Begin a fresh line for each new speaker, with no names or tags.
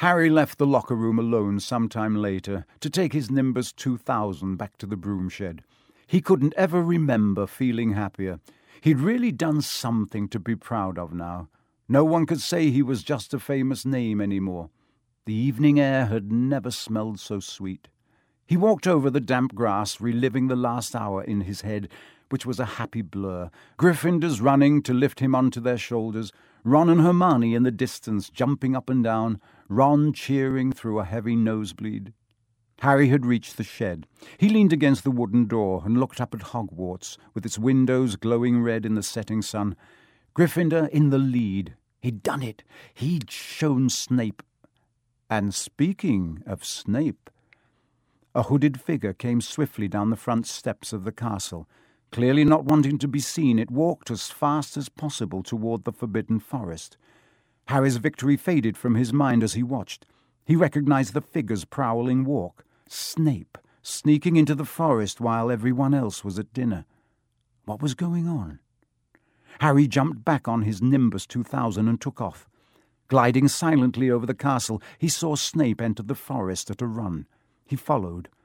Harry left the locker room alone some time later to take his Nimbus 2000 back to the broom shed. He couldn't ever remember feeling happier. He'd really done something to be proud of now. No one could say he was just a famous name anymore. The evening air had never smelled so sweet. He walked over the damp grass, reliving the last hour in his head, which was a happy blur. Gryffindors running to lift him onto their shoulders, Ron and Hermione in the distance jumping up and down, Ron cheering through a heavy nosebleed. Harry had reached the shed. He leaned against the wooden door and looked up at Hogwarts, with its windows glowing red in the setting sun. Gryffindor in the lead. He'd done it. He'd shown Snape. And speaking of Snape, a hooded figure came swiftly down the front steps of the castle. Clearly not wanting to be seen, it walked as fast as possible toward the Forbidden Forest. Harry's victory faded from his mind as he watched. He recognized the figure's prowling walk. Snape, sneaking into the forest while everyone else was at dinner. What was going on? Harry jumped back on his Nimbus 2000 and took off. Gliding silently over the castle, he saw Snape enter the forest at a run. He followed.